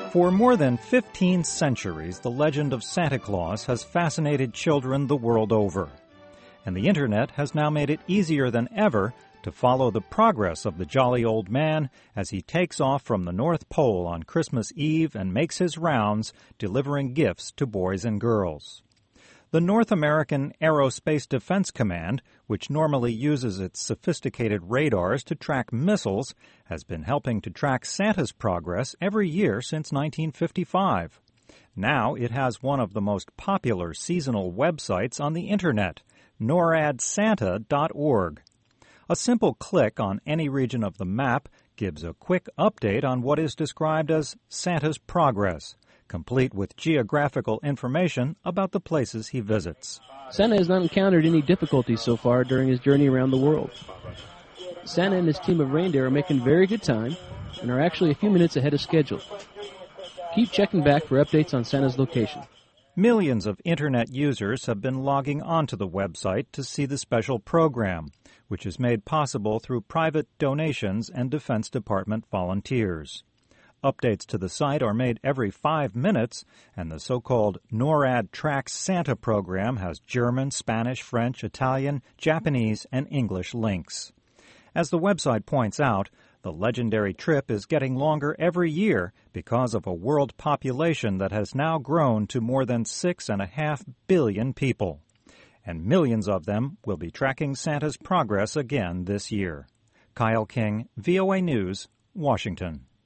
For more than 15 centuries, the legend of Santa Claus has fascinated children the world over. And the Internet has now made it easier than ever to follow the progress of the jolly old man as he takes off from the North Pole on Christmas Eve and makes his rounds, delivering gifts to boys and girls. The North American Aerospace Defense Command, which normally uses its sophisticated radars to track missiles, has been helping to track Santa's progress every year since 1955. Now it has one of the most popular seasonal websites on the Internet, NORADSanta.org. A simple click on any region of the map gives a quick update on what is described as Santa's progress, complete with geographical information about the places he visits. Santa has not encountered any difficulties so far during his journey around the world. Santa and his team of reindeer are making very good time and are actually a few minutes ahead of schedule. Keep checking back for updates on Santa's location. Millions of Internet users have been logging onto the website to see the special program, which is made possible through private donations and Defense Department volunteers. Updates to the site are made every 5 minutes, and the so-called NORAD Tracks Santa program has German, Spanish, French, Italian, Japanese, and English links. As the website points out, the legendary trip is getting longer every year because of a world population that has now grown to more than 6.5 billion people. And millions of them will be tracking Santa's progress again this year. Kyle King, VOA News, Washington.